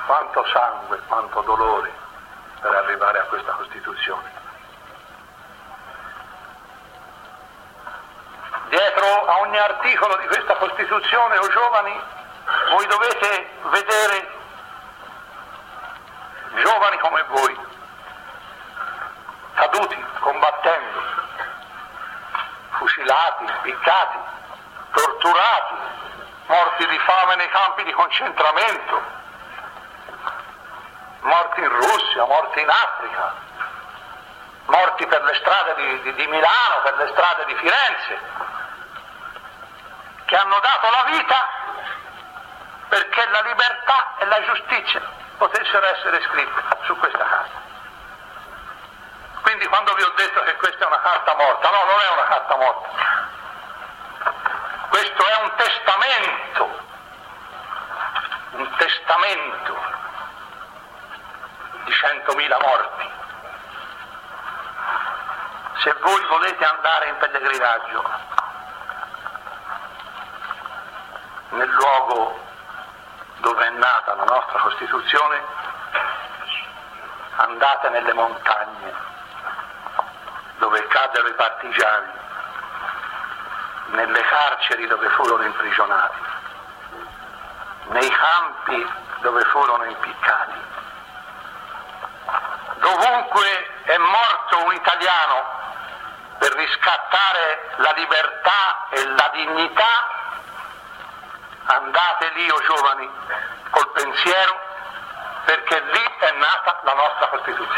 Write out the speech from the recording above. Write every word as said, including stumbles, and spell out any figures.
quanto sangue, quanto dolore per arrivare a questa Costituzione. Dietro a ogni articolo di questa Costituzione, o giovani, voi dovete vedere giovani come voi, caduti, combattendo, fucilati, impiccati, torturati, morti di fame nei campi di concentramento, morti in Russia, morti in Africa, morti per le strade di, di, di Milano, per le strade di Firenze, che hanno dato la vita perché la libertà e la giustizia potessero essere scritte su questa carta. Quindi quando vi ho detto che questa è una carta morta, no, non è una carta morta. Questo è un testamento, un testamento di centomila morti. Se voi volete andare in pellegrinaggio nel luogo dove è nata la nostra Costituzione, andate nelle montagne dove caddero i partigiani, nelle carceri dove furono imprigionati, nei campi dove furono impiccati. Dovunque è morto un italiano per riscattare la libertà e la dignità, andate lì, o giovani, col pensiero, perché lì è nata la nostra Costituzione.